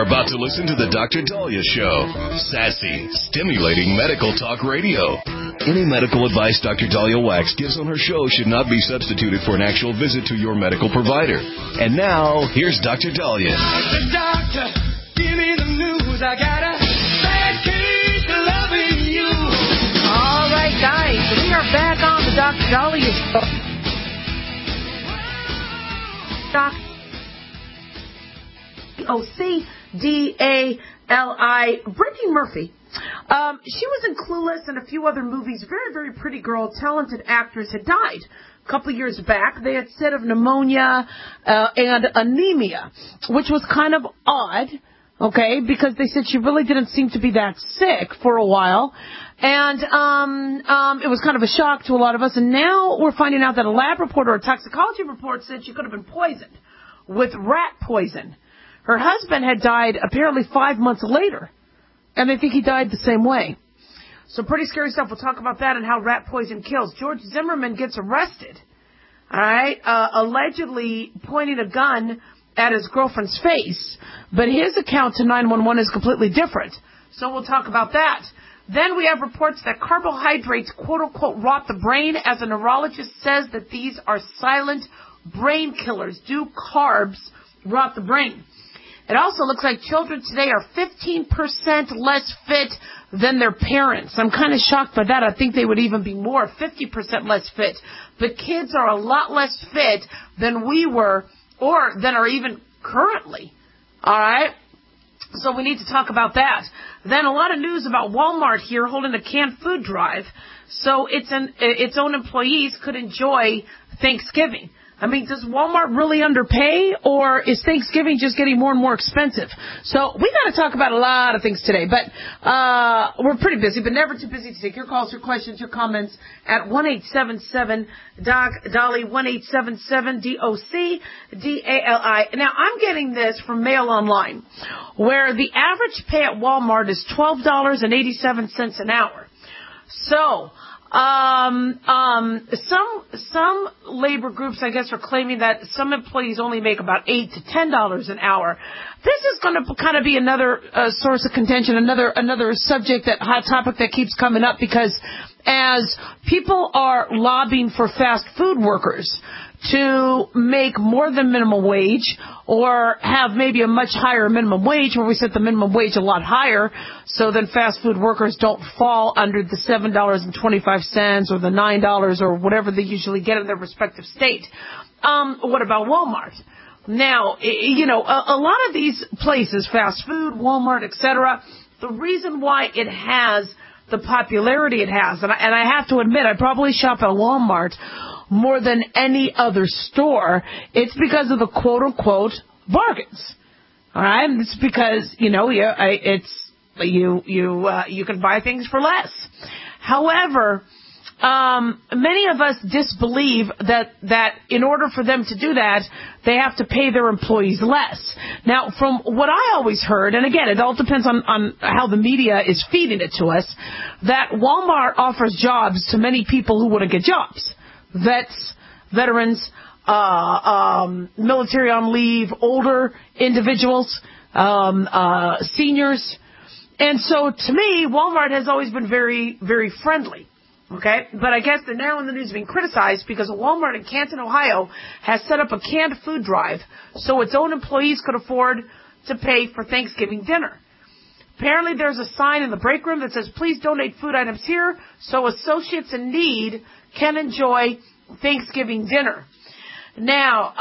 are about to listen to the Dr. Dahlia Show. Sassy, stimulating medical talk radio. Any medical advice Dr. Dahlia Wax gives on her show should not be substituted for an actual visit to your medical provider. And now, here's Dr. Dahlia. Doctor, give me the news. I got a bad case of loving you. All right, guys, we are back on the Dr. Dahlia Show. O-C-D-A-L-I. Brittany Murphy. She was in Clueless and a few other movies. Very, very pretty girl, talented actress, had died a couple of years back. They had said of pneumonia and anemia, which was kind of odd, okay, because they said she really didn't seem to be that sick for a while. And it was kind of a shock to a lot of us. And now we're finding out that a lab report or a toxicology report said she could have been poisoned with rat poison. Her husband had died apparently 5 months later, and they think he died the same way. So pretty scary stuff. We'll talk about that and how rat poison kills. George Zimmerman gets arrested, all right, allegedly pointing a gun at his girlfriend's face, but his account to 911 is completely different. So we'll talk about that. Then we have reports that carbohydrates, quote-unquote, rot the brain, as a neurologist says that these are silent brain killers. Do carbs rot the brain? It also looks like children today are 15% less fit than their parents. I'm kind of shocked by that. I think they would even be more, 50% less fit. But kids are a lot less fit than we were or than are even currently. All right? So we need to talk about that. Then a lot of news about Walmart here holding a canned food drive so its own employees could enjoy Thanksgiving. I mean, does Walmart really underpay, or is Thanksgiving just getting more and more expensive? So we got to talk about a lot of things today, but we're pretty busy, but never too busy to take your calls, your questions, your comments at 1-877-DOC-DALI, 1-877-DOC-DALI. Now, I'm getting this from Mail Online, where the average pay at Walmart is $12.87 an hour. So some labor groups, I guess, are claiming that some employees only make about $8 to $10 an hour. This is going to kind of be another source of contention, another subject, that hot topic that keeps coming up, because as people are lobbying for fast food workers to make more than minimum wage, or have maybe a much higher minimum wage, where we set the minimum wage a lot higher, so then fast food workers don't fall under the $7.25 or the $9 or whatever they usually get in their respective state. What about Walmart? Now, you know, a lot of these places, fast food, Walmart, etc., the reason why it has the popularity it has, and I have to admit, I probably shop at Walmart more than any other store, it's because of the quote-unquote bargains. All right? It's because, you know, you can buy things for less. However, many of us disbelieve that in order for them to do that, they have to pay their employees less. Now, from what I always heard, and again, it all depends on how the media is feeding it to us, that Walmart offers jobs to many people who wouldn't get jobs. Vets, veterans, military on leave, older individuals, seniors. And so, to me, Walmart has always been very, very friendly. Okay? But I guess they're now in the news being criticized because a Walmart in Canton, Ohio, has set up a canned food drive so its own employees could afford to pay for Thanksgiving dinner. Apparently, there's a sign in the break room that says, "Please donate food items here so associates in need can enjoy Thanksgiving dinner." Now,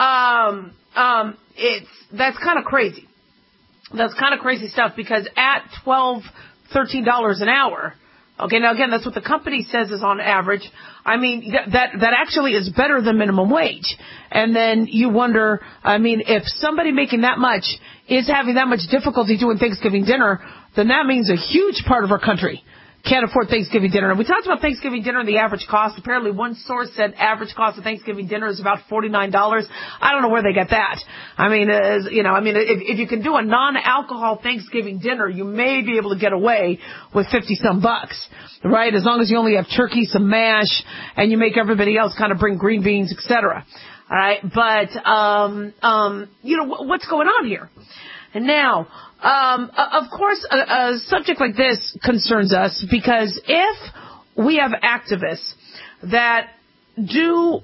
that's kind of crazy. That's kind of crazy stuff, because at $12, $13 an hour, okay, now again, that's what the company says is on average. I mean, that actually is better than minimum wage. And then you wonder, I mean, if somebody making that much is having that much difficulty doing Thanksgiving dinner, then that means a huge part of our country can't afford Thanksgiving dinner. And we talked about Thanksgiving dinner and the average cost. Apparently, one source said average cost of Thanksgiving dinner is about $49. I don't know where they get that. I mean, if you can do a non-alcohol Thanksgiving dinner, you may be able to get away with $50-some bucks, right? As long as you only have turkey, some mash, and you make everybody else kind of bring green beans, etc. All right, but what's going on here? Now, of course, a subject like this concerns us because if we have activists that do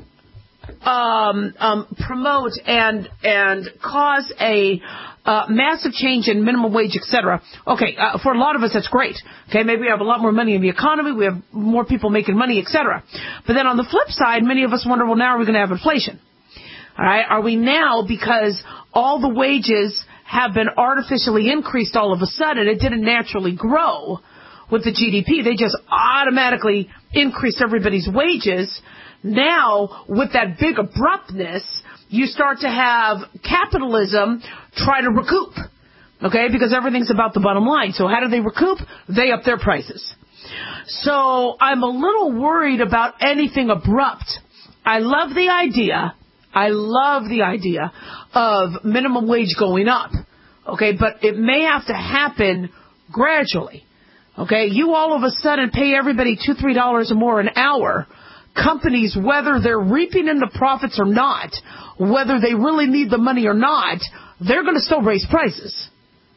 promote and cause a massive change in minimum wage, etc. Okay, for a lot of us, that's great. Okay, maybe we have a lot more money in the economy, we have more people making money, etc. But then on the flip side, many of us wonder, well, now are we going to have inflation? All right, are we now, because all the wages have been artificially increased all of a sudden, it didn't naturally grow with the GDP, they just automatically increased everybody's wages. Now, with that big abruptness, you start to have capitalism try to recoup, okay, because everything's about the bottom line. So how do they recoup? They up their prices. So I'm a little worried about anything abrupt. I love the idea of minimum wage going up, okay, but it may have to happen gradually, okay? You all of a sudden pay everybody $2, $3 or more an hour. Companies, whether they're reaping in the profits or not, whether they really need the money or not, they're going to still raise prices.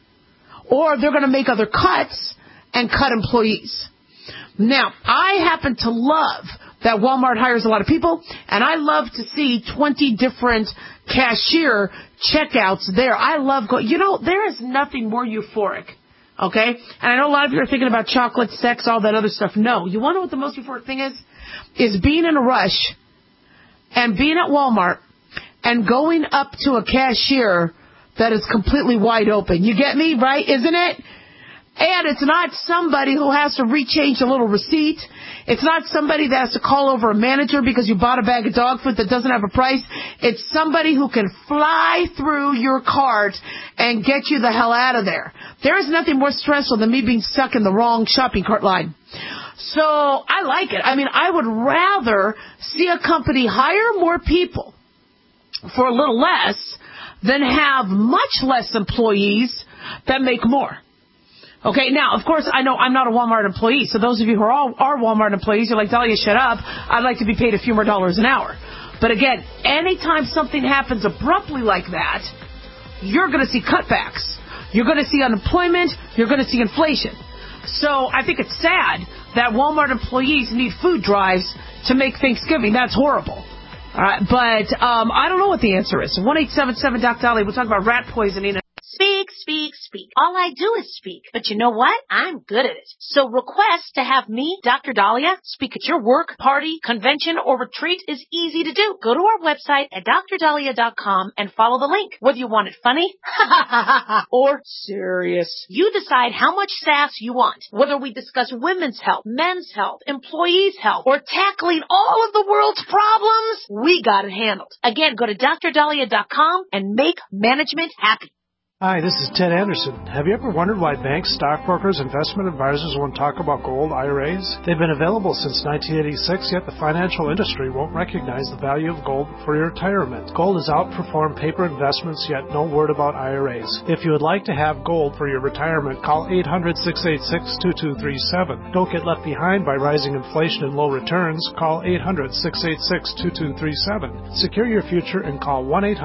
Or they're going to make other cuts and cut employees. Now, I happen to love that Walmart hires a lot of people, and I love to see 20 different cashier checkouts there. I love there is nothing more euphoric. Okay? And I know a lot of you are thinking about chocolate, sex, all that other stuff. No. You want to know what the most euphoric thing is? Is being in a rush and being at Walmart and going up to a cashier that is completely wide open. You get me, right? Isn't it? And it's not somebody who has to rechange a little receipt. It's not somebody that has to call over a manager because you bought a bag of dog food that doesn't have a price. It's somebody who can fly through your cart and get you the hell out of there. There is nothing more stressful than me being stuck in the wrong shopping cart line. So I like it. I mean, I would rather see a company hire more people for a little less than have much less employees that make more. Okay, now, of course, I know I'm not a Walmart employee, so those of you who are Walmart employees, you're like, Dahlia, shut up. I'd like to be paid a few more dollars an hour. But again, anytime something happens abruptly like that, you're going to see cutbacks. You're going to see unemployment. You're going to see inflation. So I think it's sad that Walmart employees need food drives to make Thanksgiving. That's horrible. All right, but I don't know what the answer is. 1-877-DOC-DAHLIA. We'll talk about rat poisoning. Speak, speak, speak. All I do is speak. But you know what? I'm good at it. So request to have me, Dr. Dahlia, speak at your work, party, convention, or retreat is easy to do. Go to our website at drdahlia.com and follow the link. Whether you want it funny or serious, you decide how much sass you want. Whether we discuss women's health, men's health, employees' health, or tackling all of the world's problems, we got it handled. Again, go to drdahlia.com and make management happy. Hi, this is Ted Anderson. Have you ever wondered why banks, stockbrokers, investment advisors won't talk about gold IRAs? They've been available since 1986, yet the financial industry won't recognize the value of gold for your retirement. Gold has outperformed paper investments, yet no word about IRAs. If you would like to have gold for your retirement, call 800-686-2237. Don't get left behind by rising inflation and low returns. Call 800-686-2237. Secure your future and call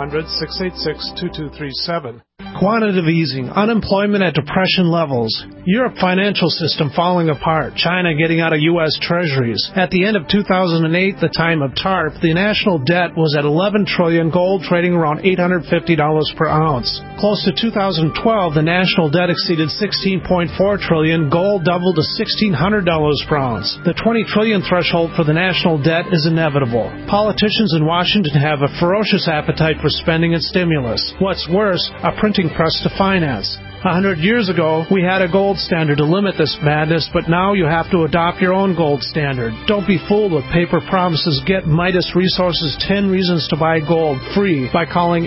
1-800-686-2237. Quantitative easing, unemployment at depression levels, Europe financial system falling apart, China getting out of U.S. treasuries. At the end of 2008, the time of TARP, the national debt was at $11 trillion, gold trading around $850 per ounce. Close to 2012, the national debt exceeded $16.4 trillion, gold doubled to $1,600 per ounce. The $20 trillion threshold for the national debt is inevitable. Politicians in Washington have a ferocious appetite for spending and stimulus. What's worse, a printing press to finance. 100 years ago, we had a gold standard to limit this madness, but now you have to adopt your own gold standard. Don't be fooled with paper promises. Get Midas Resources 10 Reasons to Buy Gold free by calling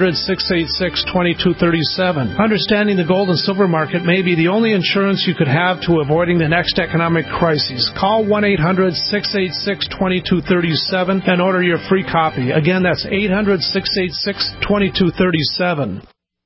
800-686-2237. Understanding the gold and silver market may be the only insurance you could have to avoiding the next economic crisis. Call 1-800-686-2237 and order your free copy. Again, that's 800-686-2237.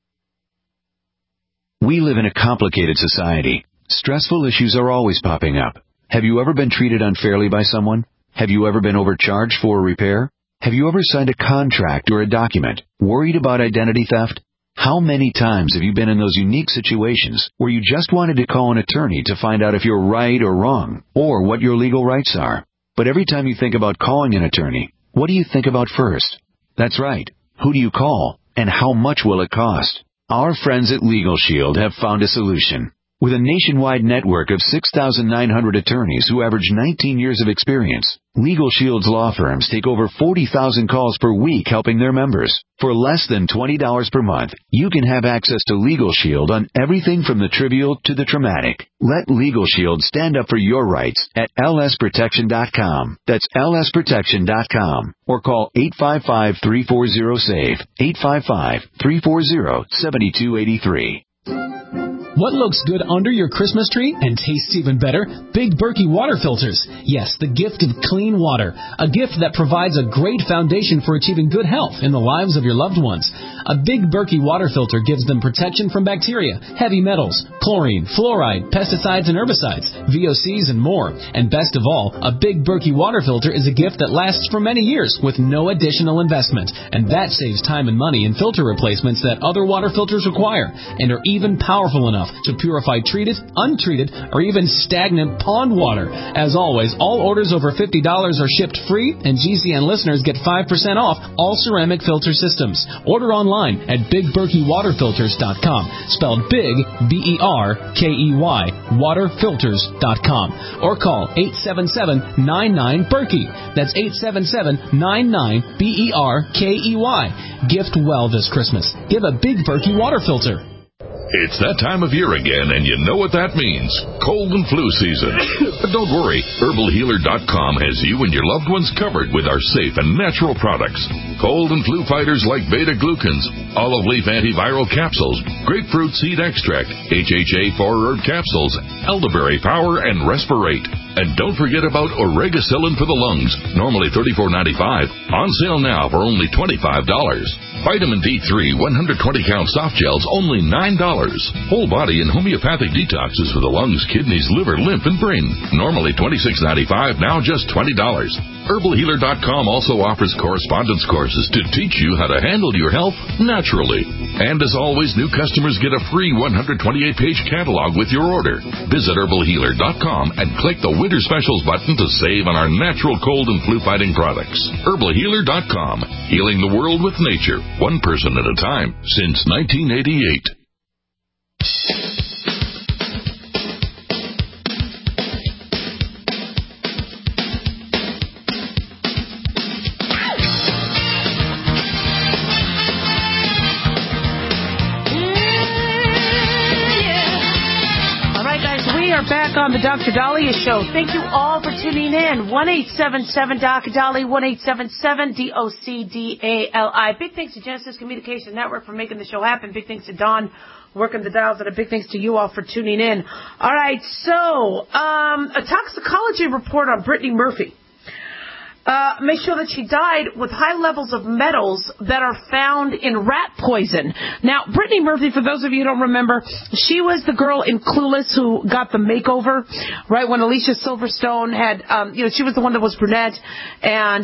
We live in a complicated society. Stressful issues are always popping up. Have you ever been treated unfairly by someone? Have you ever been overcharged for a repair? Have you ever signed a contract or a document worried about identity theft? How many times have you been in those unique situations where you just wanted to call an attorney to find out if you're right or wrong, or what your legal rights are? But every time you think about calling an attorney, what do you think about first? That's right. Who do you call, and how much will it cost? Our friends at Legal Shield have found a solution. With a nationwide network of 6,900 attorneys who average 19 years of experience, Legal Shield's law firms take over 40,000 calls per week helping their members. For less than $20 per month, you can have access to Legal Shield on everything from the trivial to the traumatic. Let Legal Shield stand up for your rights at lsprotection.com. That's lsprotection.com. Or call 855-340-SAVE, 855-340-7283. What looks good under your Christmas tree and tastes even better? Big Berkey water filters. Yes, the gift of clean water. A gift that provides a great foundation for achieving good health in the lives of your loved ones. A Big Berkey water filter gives them protection from bacteria, heavy metals, chlorine, fluoride, pesticides and herbicides, VOCs and more. And best of all, a Big Berkey water filter is a gift that lasts for many years with no additional investment. And that saves time and money in filter replacements that other water filters require and are even powerful enough to purify treated, untreated, or even stagnant pond water. As always, all orders over $50 are shipped free, and GCN listeners get 5% off all ceramic filter systems. Order online at BigBerkeyWaterFilters.com, spelled Big, B-E-R-K-E-Y, waterfilters.com, or call 877-99-BERKEY. That's 877-99-BERKEY. Gift well this Christmas. Give a Big Berkey water filter. It's that time of year again, and you know what that means. Cold and flu season. But don't worry, HerbalHealer.com has you and your loved ones covered with our safe and natural products. Cold and flu fighters like beta-glucans, olive leaf antiviral capsules, grapefruit seed extract, HHA 4-herb capsules, elderberry power, and Respirate. And don't forget about Oregacillin for the lungs, normally $34.95, on sale now for only $25. Vitamin D3 120-count soft gels, only $9. Whole body and homeopathic detoxes for the lungs, kidneys, liver, lymph, and brain, normally $26.95, now just $20. HerbalHealer.com also offers correspondence courses to teach you how to handle your health naturally. And as always, new customers get a free 128-page catalog with your order. Visit HerbalHealer.com and click the Winter Specials button to save on our natural cold and flu-fighting products. HerbalHealer.com, healing the world with nature, one person at a time, since 1988. Back on the Dr. Dahlia Show. Thank you all for tuning in. 1-877-Dr. 1-877-DOCDALI. Big thanks to Genesis Communication Network for making the show happen. Big thanks to Don working the dials, and a big thanks to you all for tuning in. All right, so a toxicology report on Brittany Murphy. Make sure that she died with high levels of metals that are found in rat poison. Now, Brittany Murphy, for those of you who don't remember, she was the girl in Clueless who got the makeover, right, when Alicia Silverstone had, she was the one that was brunette, and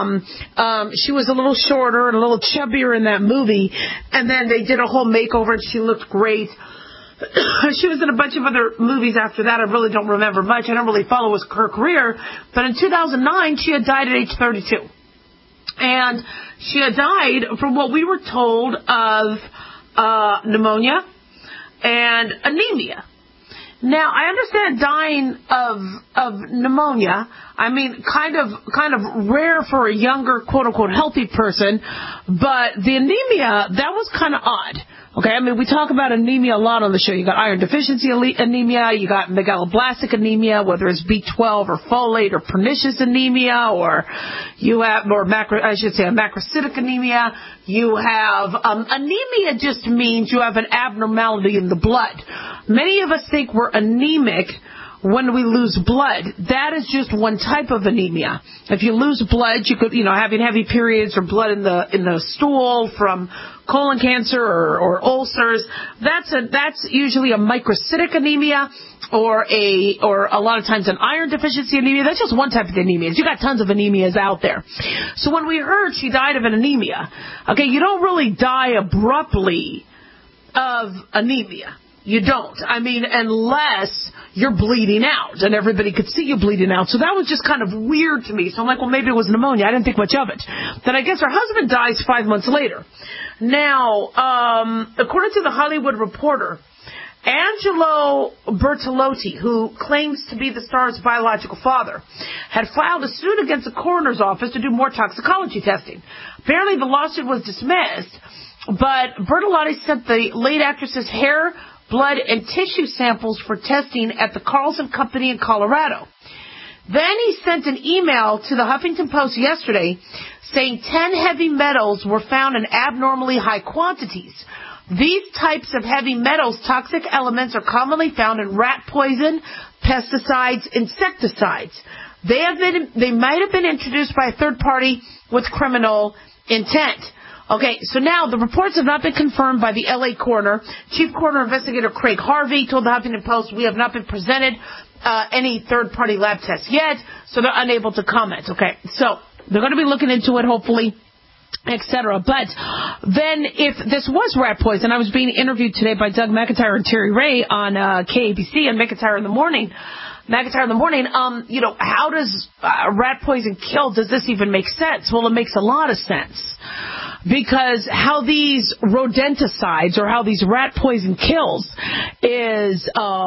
she was a little shorter and a little chubbier in that movie, and then they did a whole makeover, and she looked great. She was in a bunch of other movies after that. I really don't remember much. I don't really follow her career. But in 2009, she had died at age 32. And she had died from what we were told of pneumonia and anemia. Now, I understand dying of pneumonia, I mean, kind of rare for a younger, quote-unquote, healthy person. But the anemia, that was kind of odd. Okay, I mean, we talk about anemia a lot on the show. You got iron deficiency anemia, you got megaloblastic anemia, whether it's B12 or folate or pernicious anemia, or you have, macrocytic anemia. You have, anemia just means you have an abnormality in the blood. Many of us think we're anemic when we lose blood. That is just one type of anemia. If you lose blood, you could, having heavy periods or blood in the stool from colon cancer or ulcers. That's usually a microcytic anemia or a lot of times an iron deficiency anemia. That's just one type of anemia. You got tons of anemias out there. So when we heard she died of an anemia, okay, you don't really die abruptly of anemia. You don't. I mean, unless you're bleeding out, and everybody could see you bleeding out. So that was just kind of weird to me. So I'm like, well, maybe it was pneumonia. I didn't think much of it. Then I guess her husband dies 5 months later. Now, according to the Hollywood Reporter, Angelo Bertolotti, who claims to be the star's biological father, had filed a suit against the coroner's office to do more toxicology testing. Apparently the lawsuit was dismissed, but Bertolotti sent the late actress's hair, blood, and tissue samples for testing at the Carlson Company in Colorado. Then he sent an email to the Huffington Post yesterday saying 10 heavy metals were found in abnormally high quantities. These types of heavy metals, toxic elements, are commonly found in rat poison, pesticides, insecticides. They might have been introduced by a third party with criminal intent. Okay, so now the reports have not been confirmed by the L.A. coroner. Chief Coroner Investigator Craig Harvey told the Huffington Post, we have not been presented any third-party lab tests yet, so they're unable to comment. Okay, so they're going to be looking into it, hopefully, etc. But then if this was rat poison, I was being interviewed today by Doug McIntyre and Terry Ray on KABC and McIntyre in the Morning. How does rat poison kill? Does this even make sense? Well, it makes a lot of sense. Because how these rodenticides or how these rat poison kills is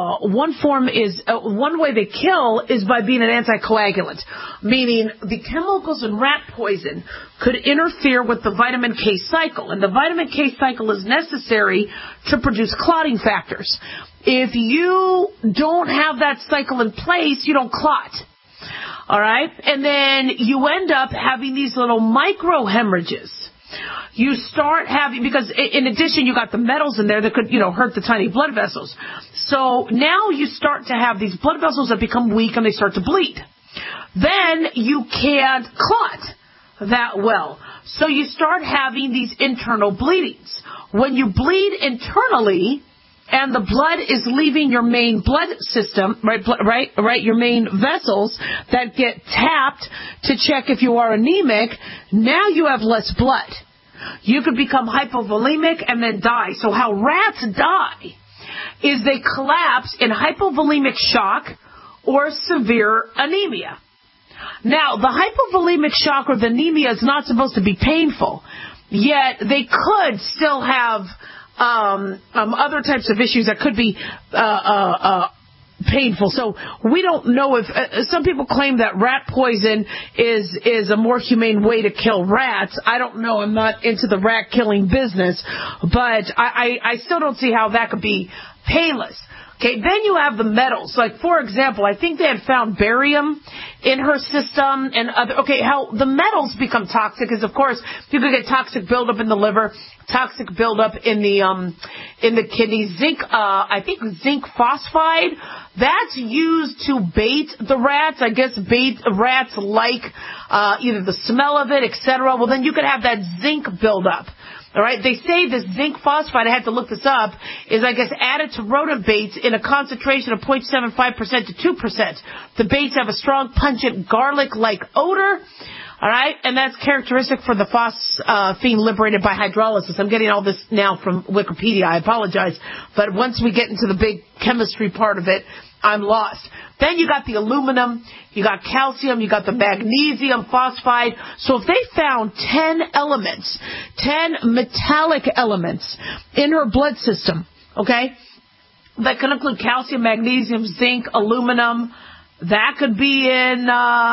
one way they kill is by being an anticoagulant, meaning the chemicals in rat poison could interfere with the vitamin K cycle, and the vitamin K cycle is necessary to produce clotting factors. If you don't have that cycle in place, you don't clot. All right? And then you end up having these little micro hemorrhages. You start having, because in addition, you got the metals in there that could, hurt the tiny blood vessels. So now you start to have these blood vessels that become weak and they start to bleed. Then you can't clot that well. So you start having these internal bleedings. When you bleed internally, and the blood is leaving your main blood system, right, your main vessels that get tapped to check if you are anemic, now you have less blood. You could become hypovolemic and then die. So how rats die is they collapse in hypovolemic shock or severe anemia. Now, the hypovolemic shock or the anemia is not supposed to be painful, yet they could still have other types of issues that could be painful. So we don't know if some people claim that rat poison is a more humane way to kill rats. I don't know. I'm not into the rat killing business, but I still don't see how that could be painless. Okay, then you have the metals. Like, for example, I think they had found barium in her system and other. Okay, how the metals become toxic is, of course, you could get toxic buildup in the liver, toxic buildup in the kidneys. Zinc, I think zinc phosphide, that's used to bait the rats. I guess bait rats like either the smell of it, etc. Well, then you could have that zinc buildup. All right, they say this zinc phosphide, I had to look this up, is, I guess, added to rodent baits in a concentration of 0.75% to 2%. The baits have a strong, pungent, garlic-like odor. All right, and that's characteristic for the phosphine liberated by hydrolysis. I'm getting all this now from Wikipedia. I apologize. But once we get into the big chemistry part of it, I'm lost. Then you got the aluminum, you got calcium, you got the magnesium phosphide. So if they found 10 elements, 10 metallic elements in her blood system, okay, that could include calcium, magnesium, zinc, aluminum, that could be in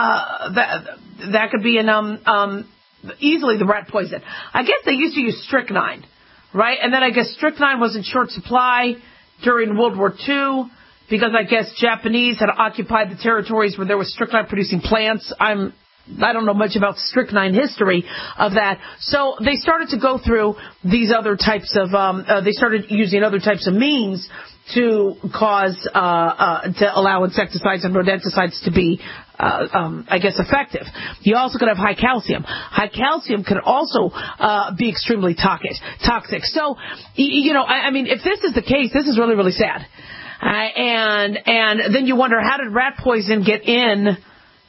easily the rat poison. I guess they used to use strychnine, right? And then I guess strychnine was in short supply during World War II because I guess Japanese had occupied the territories where there was strychnine producing plants. I don't know much about strychnine history of that. So they started to go through these other types of, they started using other types of means to cause, to allow insecticides and rodenticides to be, I guess, effective. You also could have high calcium. High calcium could also be extremely toxic. So, I mean, if this is the case, this is really, really sad. And then you wonder, how did rat poison get in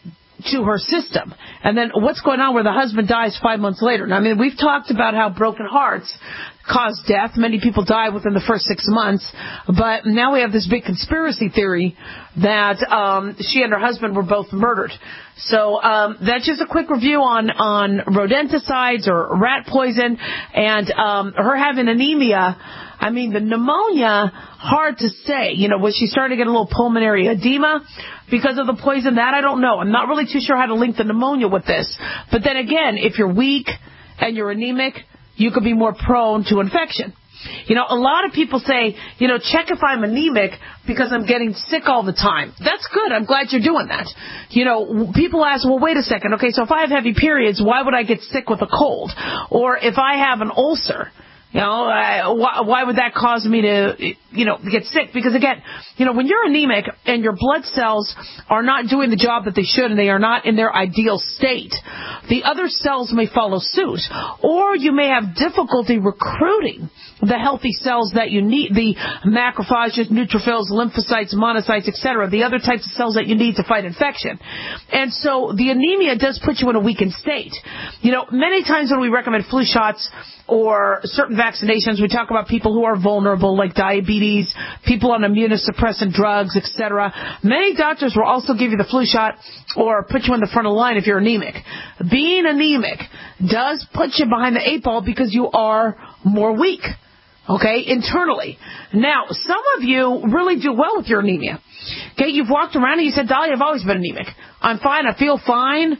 to her system. And then what's going on where the husband dies 5 months later? Now, I mean, we've talked about how broken hearts cause death. Many people die within the first 6 months. But now we have this big conspiracy theory that she and her husband were both murdered. So that's just a quick review on rodenticides or rat poison and her having anemia. I mean, the pneumonia, hard to say. You know, was she starting to get a little pulmonary edema because of the poison? That I don't know. I'm not really too sure how to link the pneumonia with this. But then again, if you're weak and you're anemic, you could be more prone to infection. You know, a lot of people say, you know, check if I'm anemic because I'm getting sick all the time. That's good. I'm glad you're doing that. You know, people ask, well, wait a second. Okay, so if I have heavy periods, why would I get sick with a cold? Or if I have an ulcer, you know, why would that cause me to, you know, get sick? Because again, you know, when you're anemic and your blood cells are not doing the job that they should and they are not in their ideal state, the other cells may follow suit. Or you may have difficulty recruiting the healthy cells that you need, the macrophages, neutrophils, lymphocytes, monocytes, etc., the other types of cells that you need to fight infection. And so the anemia does put you in a weakened state. You know, many times when we recommend flu shots or certain vaccinations, we talk about people who are vulnerable, like diabetes, people on immunosuppressant drugs, etc. Many doctors will also give you the flu shot or put you in the front of the line if you're anemic. Being anemic does put you behind the 8 ball because you are more weak. Okay, internally. Now, some of you really do well with your anemia. Okay, you've walked around and you said, Dahlia, I've always been anemic. I'm fine. I feel fine.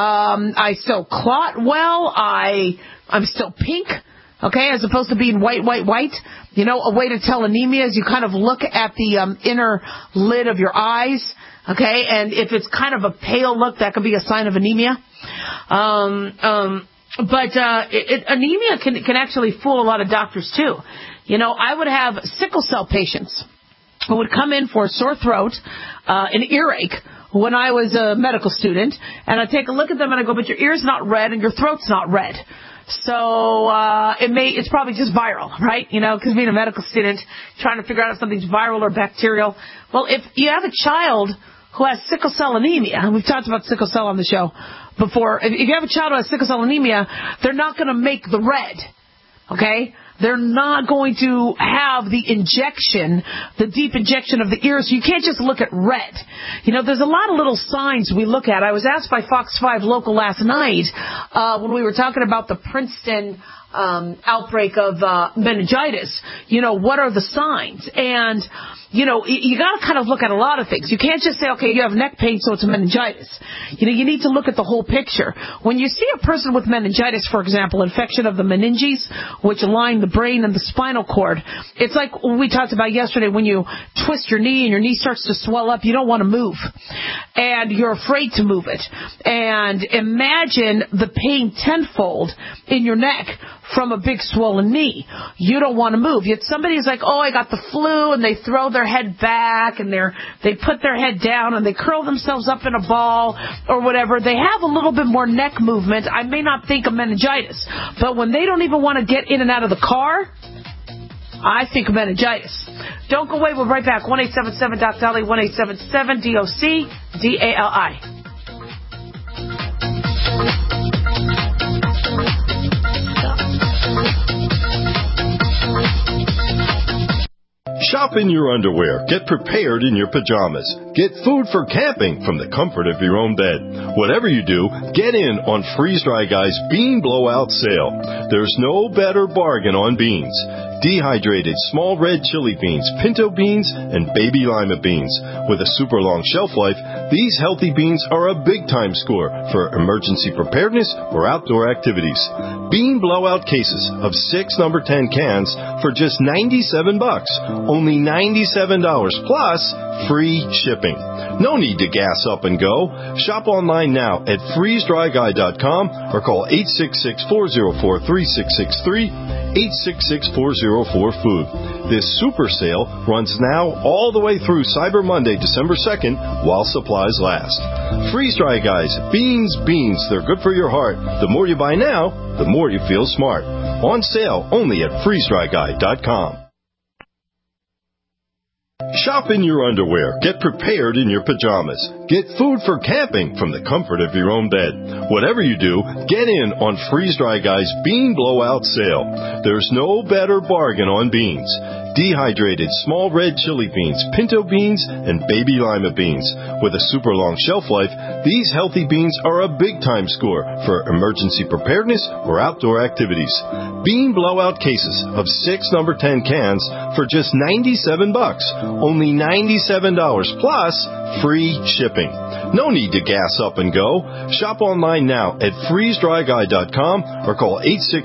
I still clot well. I'm still pink. Okay, as opposed to being white. You know, a way to tell anemia is you kind of look at the inner lid of your eyes. Okay, and if it's kind of a pale look, that could be a sign of anemia. But anemia can actually fool a lot of doctors, too. You know, I would have sickle cell patients who would come in for a sore throat, an earache, when I was a medical student, and I'd take a look at them and I'd go, but your ear's not red and your throat's not red. So it's probably just viral, right? You know, because being a medical student, trying to figure out if something's viral or bacterial. Well, if you have a child who has sickle cell anemia, and we've talked about sickle cell on the show before, if you have a child who has sickle cell anemia, they're not going to make the red, okay? They're not going to have the injection, the deep injection of the ear, so you can't just look at red. You know, there's a lot of little signs we look at. I was asked by Fox 5 Local last night when we were talking about the Princeton outbreak of meningitis. You know, what are the signs? And, you know, you got to kind of look at a lot of things. You can't just say, okay, you have neck pain, so it's a meningitis. You know, you need to look at the whole picture. When you see a person with meningitis, for example, infection of the meninges, which line the brain and the spinal cord, it's like we talked about yesterday when you twist your knee and your knee starts to swell up, you don't want to move. And you're afraid to move it. And imagine the pain tenfold in your neck from a big swollen knee. You don't want to move. Yet somebody's like, oh, I got the flu, and they throw their head back, and they put their head down, and they curl themselves up in a ball, or whatever. They have a little bit more neck movement. I may not think of meningitis, but when they don't even want to get in and out of the car, I think of meningitis. Don't go away. We'll be right back. 1-877-DOC-DALI, 1-877-DOC-DALI. Shop in your underwear. Get prepared in your pajamas. Get food for camping from the comfort of your own bed. Whatever you do, get in on Freeze Dry Guy's Bean Blowout Sale. There's no better bargain on beans. Dehydrated small red chili beans, pinto beans, and baby lima beans. With a super long shelf life, these healthy beans are a big-time score for emergency preparedness or outdoor activities. Bean blowout cases of 6 number 10 cans for just $97. Only $97 plus free shipping. No need to gas up and go. Shop online now at freezedryguy.com or call 866-404-3663, 866-404-FOOD. This super sale runs now all the way through Cyber Monday, December 2nd, while supplies last. Freeze Dry Guys, beans. They're good for your heart. The more you buy now, the more you feel smart. On sale only at freezedryguy.com. Shop in your underwear. Get prepared in your pajamas. Get food for camping from the comfort of your own bed. Whatever you do, get in on Freeze Dry Guy's Bean Blowout Sale. There's no better bargain on beans. Dehydrated small red chili beans, pinto beans, and baby lima beans. With a super long shelf life, these healthy beans are a big-time score for emergency preparedness or outdoor activities. Bean blowout cases of 6 number 10 cans for just $97. Only $97 plus free shipping. No need to gas up and go. Shop online now at freezedryguy.com or call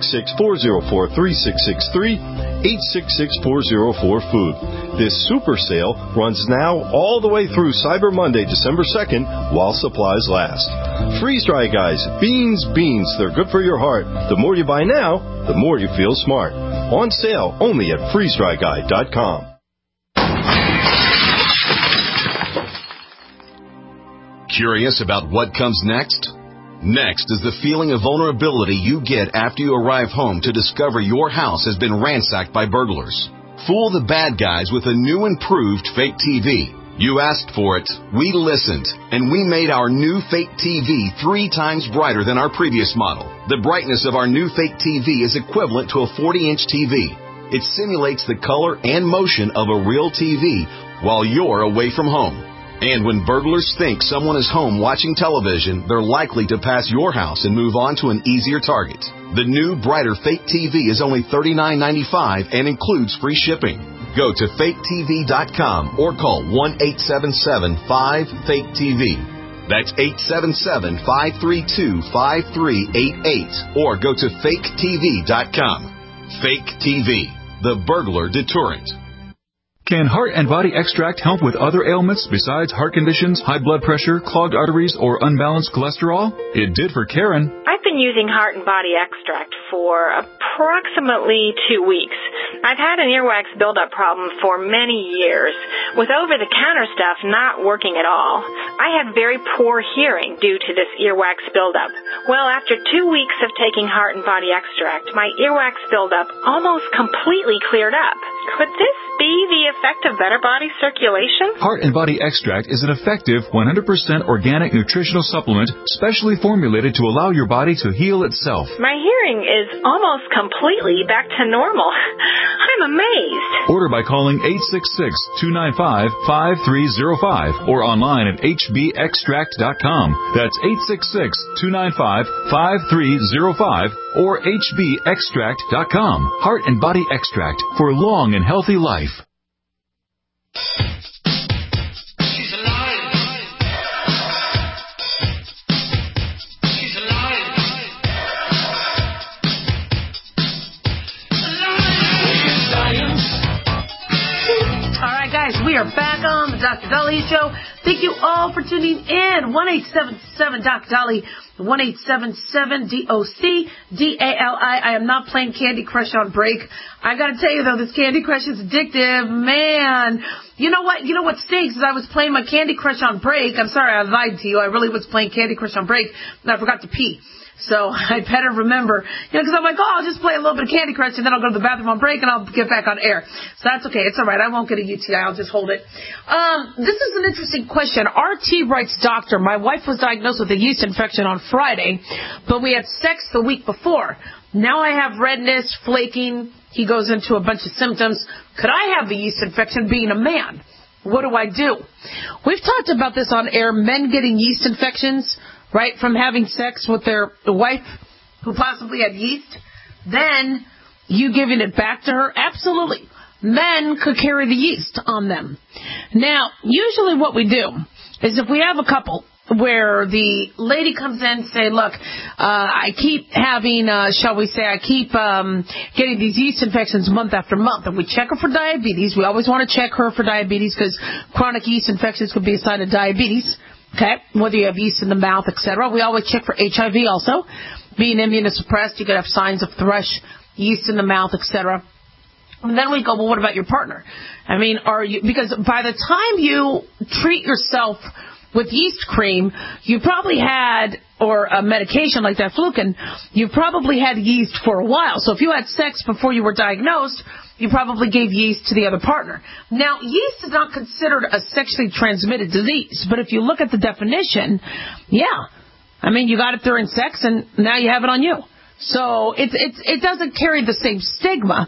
866-404-3663, 866-404-FOOD. This super sale runs now all the way through Cyber Monday, December 2nd, while supplies last. Freeze Dry Guys, beans, they're good for your heart. The more you buy now, the more you feel smart. On sale only at freezedryguy.com. Curious about what comes next? Next is the feeling of vulnerability you get after you arrive home to discover your house has been ransacked by burglars. Fool the bad guys with a new improved fake TV. You asked for it, we listened, and we made our new fake TV 3 times brighter than our previous model. The brightness of our new fake TV is equivalent to a 40-inch TV. It simulates the color and motion of a real TV while you're away from home. And when burglars think someone is home watching television, they're likely to pass your house and move on to an easier target. The new, brighter fake TV is only $39.95 and includes free shipping. Go to faketv.com or call 1-877-5-FAKE-TV. That's 877-532-5388 or go to faketv.com. Fake TV, the burglar deterrent. Can Heart and Body Extract help with other ailments besides heart conditions, high blood pressure, clogged arteries, or unbalanced cholesterol? It did for Karen. I've been using Heart and Body Extract for approximately 2 weeks. I've had an earwax buildup problem for many years, with over-the-counter stuff not working at all. I had very poor hearing due to this earwax buildup. Well, after 2 weeks of taking Heart and Body Extract, my earwax buildup almost completely cleared up. Could this be the effect of better body circulation? Heart and Body Extract is an effective 100% organic nutritional supplement specially formulated to allow your body to heal itself. My hearing is almost completely back to normal. I'm amazed. Order by calling 866-295-5305 or online at hbextract.com. That's 866-295-5305 or hbextract.com. Heart and Body Extract for long and healthy life. We are back on the Dr. Dolly Show. Thank you all for tuning in. 1-877-Dr. Dolly, 1-877-DOC-DALI. I am not playing Candy Crush on break. I got to tell you, though, this Candy Crush is addictive. Man, you know what? You know what stinks is I was playing my Candy Crush on break. I'm sorry, I lied to you. I really was playing Candy Crush on break, and I forgot to pee. So I better remember, because I'm like, I'll just play a little bit of Candy Crush and then I'll go to the bathroom on break and I'll get back on air. So that's okay. It's all right. I won't get a UTI. I'll just hold it. This is an interesting question. RT writes, Doctor, my wife was diagnosed with a yeast infection on Friday, but we had sex the week before. Now I have redness, flaking. He goes into a bunch of symptoms. Could I have the yeast infection being a man? What do I do? We've talked about this on air, men getting yeast infections, right, from having sex with their wife who possibly had yeast, then you giving it back to her. Absolutely. Men could carry the yeast on them. Now, usually what we do is if we have a couple where the lady comes in and say, look, I keep having, getting these yeast infections month after month, and we check her for diabetes. We always want to check her for diabetes because chronic yeast infections could be a sign of diabetes. Okay, whether you have yeast in the mouth, etc. We always check for HIV also. Being immunosuppressed, you could have signs of thrush, yeast in the mouth, etc. And then we go, well, what about your partner? I mean, because by the time you treat yourself with yeast cream, you probably had, or a medication like Diflucan, you probably had yeast for a while. So if you had sex before you were diagnosed, you probably gave yeast to the other partner. Now, yeast is not considered a sexually transmitted disease, but if you look at the definition, yeah. I mean, you got it during sex, and now you have it on you. So it doesn't carry the same stigma,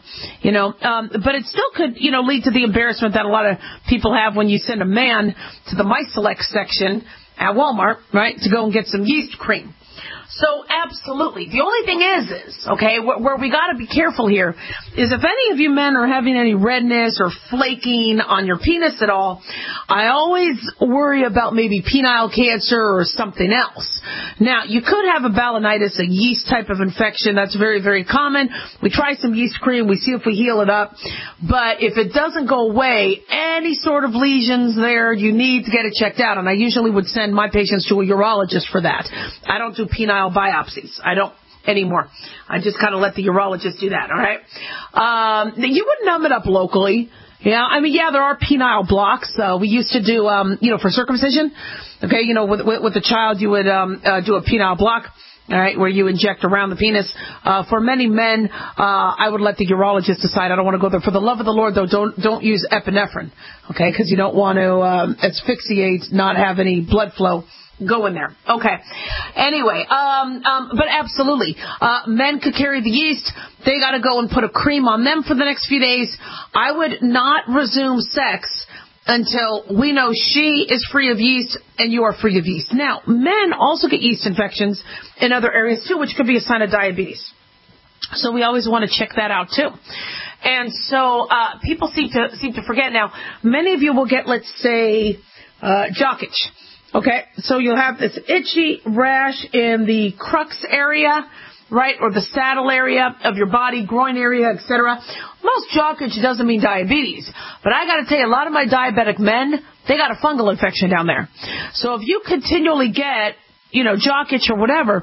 but it still could, lead to the embarrassment that a lot of people have when you send a man to the My Select section at Walmart, right, to go and get some yeast cream. So absolutely. The only thing is, okay, where we got to be careful here is if any of you men are having any redness or flaking on your penis at all, I always worry about maybe penile cancer or something else. Now, you could have a balanitis, a yeast type of infection. That's very, very common. We try some yeast cream. We see if we heal it up. But if it doesn't go away, any sort of lesions there, you need to get it checked out. And I usually would send my patients to a urologist for that. I don't do penile biopsies. I don't anymore. I just kind of let the urologist do that, all right? You would numb it up locally. Yeah, I mean, there are penile blocks. We used to do, for circumcision. Okay, with the child, you would do a penile block. All right, where you inject around the penis. For many men, I would let the urologist decide. I don't want to go there. For the love of the Lord, though, don't use epinephrine, okay? Because you don't want to asphyxiate, not have any blood flow go in there. Okay. Anyway, but absolutely, men could carry the yeast. They got to go and put a cream on them for the next few days. I would not resume sex until we know she is free of yeast and you are free of yeast. Now, men also get yeast infections in other areas too, which could be a sign of diabetes. So we always want to check that out too. And so people seem to forget. Now, many of you will get, let's say, jock itch. Okay, so you'll have this itchy rash in the crux area, right, or the saddle area of your body, groin area, etc. Most jock itch doesn't mean diabetes, but I got to tell you, a lot of my diabetic men, they got a fungal infection down there. So if you continually get, jock itch or whatever,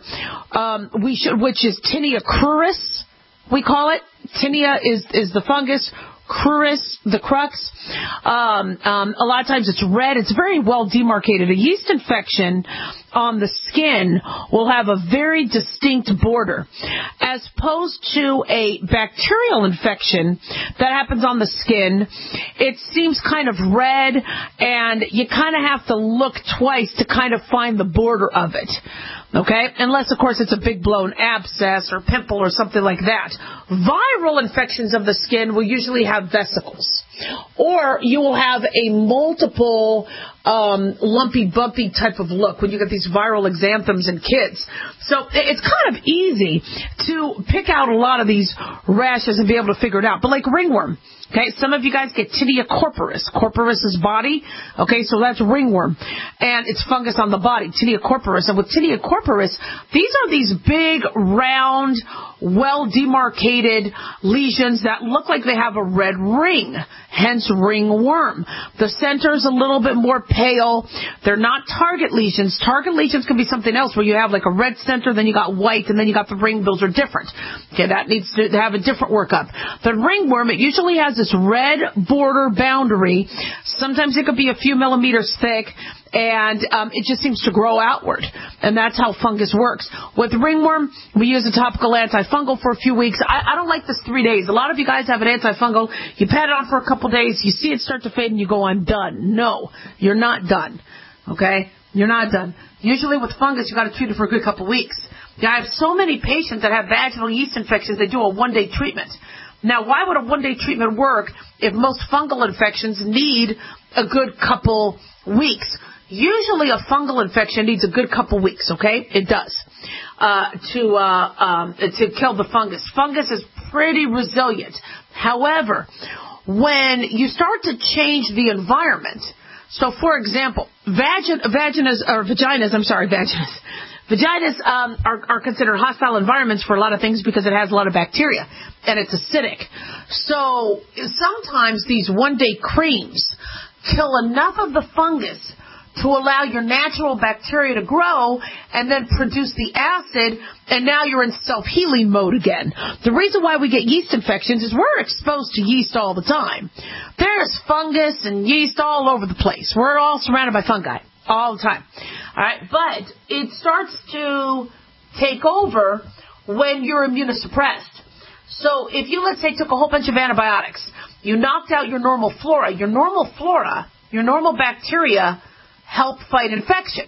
which is tinea cruris, we call it. Tinea is the fungus. Cruris, the crux. A lot of times it's red. It's very well demarcated. A yeast infection on the skin will have a very distinct border, as opposed to a bacterial infection that happens on the skin. It seems kind of red, and you kind of have to look twice to kind of find the border of it. Okay? Unless, of course, it's a big blown abscess or pimple or something like that. Viral infections of the skin will usually have vesicles. Or you will have a multiple lumpy, bumpy type of look when you get these viral exanthems in kids. So it's kind of easy to pick out a lot of these rashes and be able to figure it out. But like ringworm. Okay, some of you guys get tinea corporis. Corporis is body. Okay, so that's ringworm. And it's fungus on the body, tinea corporis. And with tinea corporis, these are these big, round, well-demarcated lesions that look like they have a red ring, hence ringworm. The center is a little bit more pale. They're not target lesions. Target lesions can be something else where you have like a red center, then you got white, and then you got the ring. Those are different. Okay, that needs to have a different workup. The ringworm, it usually has this red border boundary. Sometimes it could be a few millimeters thick, and it just seems to grow outward. And that's how fungus works. With ringworm, we use a topical antifungal for a few weeks. I don't like this 3 days. A lot of you guys have an antifungal. You pat it on for a couple days. You see it start to fade, and you go, I'm done. No, you're not done. Okay? You're not done. Usually with fungus, you got to treat it for a good couple weeks. Now, I have so many patients that have vaginal yeast infections, they do a one-day treatment. Now, why would a one-day treatment work if most fungal infections need a good couple weeks? Usually a fungal infection needs a good couple weeks, okay? It does, to kill the fungus. Fungus is pretty resilient. However, when you start to change the environment, so for example, vaginas are considered hostile environments for a lot of things because it has a lot of bacteria and it's acidic. So sometimes these one-day creams kill enough of the fungus to allow your natural bacteria to grow and then produce the acid, and now you're in self-healing mode again. The reason why we get yeast infections is we're exposed to yeast all the time. There's fungus and yeast all over the place. We're all surrounded by fungi. All the time. All right, but it starts to take over when you're immunosuppressed. So if you, let's say, took a whole bunch of antibiotics, you knocked out your normal flora, your normal bacteria help fight infection.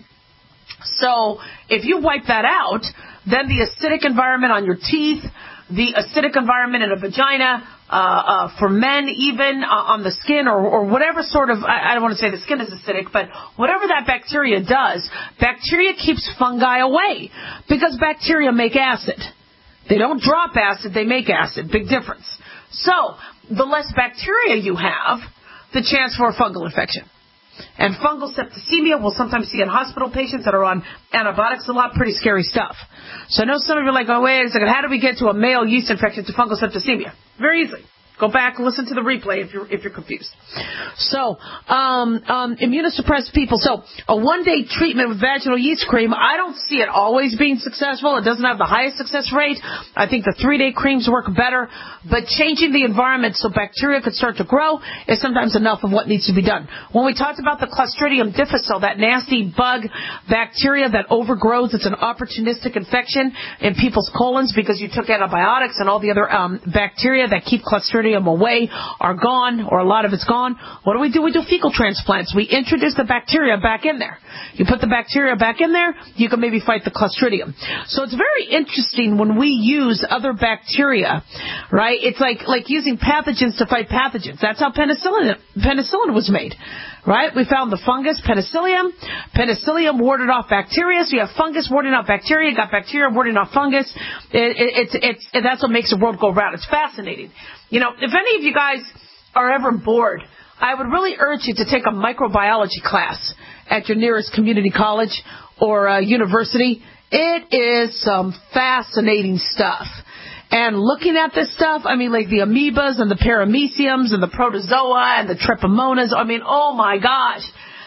So if you wipe that out, then the acidic environment on your teeth, the acidic environment in a vagina, for men even, on the skin or whatever sort of, I don't want to say the skin is acidic, but whatever that bacteria does, bacteria keeps fungi away because bacteria make acid. They don't drop acid, they make acid. Big difference. So the less bacteria you have, the chance for a fungal infection. And fungal septicemia we'll sometimes see in hospital patients that are on antibiotics a lot. Pretty scary stuff. So I know some of you are like, oh, wait a second, how do we get to a male yeast infection to fungal septicemia? Very easily. Go back and listen to the replay if you're confused. So, immunosuppressed people. So, a one-day treatment with vaginal yeast cream, I don't see it always being successful. It doesn't have the highest success rate. I think the 3-day creams work better. But changing the environment so bacteria could start to grow is sometimes enough of what needs to be done. When we talked about the Clostridium difficile, that nasty bug bacteria that overgrows, it's an opportunistic infection in people's colons because you took antibiotics and all the other bacteria that keep Clostridium away are gone, or a lot of it's gone. What do? We do fecal transplants. We introduce the bacteria back in there. You put the bacteria back in there, you can maybe fight the Clostridium. So it's very interesting when we use other bacteria, right? It's like using pathogens to fight pathogens. That's how penicillin was made. Right? We found the fungus, Penicillium. Penicillium warded off bacteria. So you have fungus warding off bacteria. You got bacteria warding off fungus. That's what makes the world go round. It's fascinating. You know, if any of you guys are ever bored, I would really urge you to take a microbiology class at your nearest community college or university. It is some fascinating stuff. And looking at this stuff, I mean, like the amoebas and the parameciums and the protozoa and the trepomonas, I mean, oh my gosh,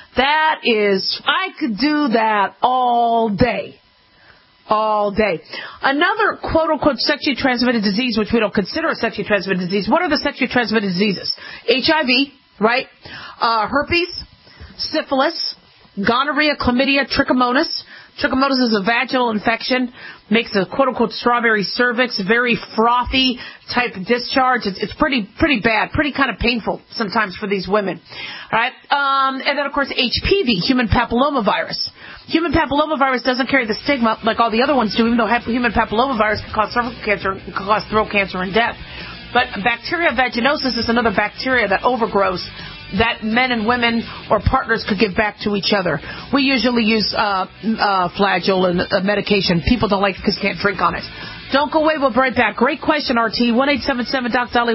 I could do that all day. All day. Another quote-unquote sexually transmitted disease, which we don't consider a sexually transmitted disease. What are the sexually transmitted diseases? HIV, right? Herpes, syphilis, gonorrhea, chlamydia, trichomonas. Trichomonas is a vaginal infection, makes a quote-unquote strawberry cervix, very frothy type discharge. It's pretty bad, pretty kind of painful sometimes for these women. All right? And then, of course, HPV, human papillomavirus. Human papillomavirus doesn't carry the stigma like all the other ones do, even though human papillomavirus can cause cervical cancer, can cause throat cancer and death. But bacteria vaginosis is another bacteria that overgrows that men and women or partners could give back to each other. We usually use Flagyl and medication. People don't like it because you can't drink on it. Don't go away. We'll be right back. Great question, RT. 1-877-DOC-DALI,